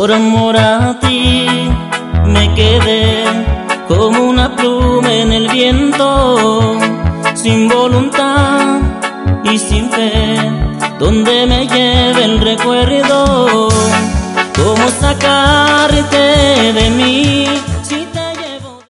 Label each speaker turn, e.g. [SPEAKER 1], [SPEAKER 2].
[SPEAKER 1] Por amor a ti me quedé como una pluma en el viento, sin voluntad y sin fe, donde me lleve el recuerdo. ¿Cómo sacarte de mí?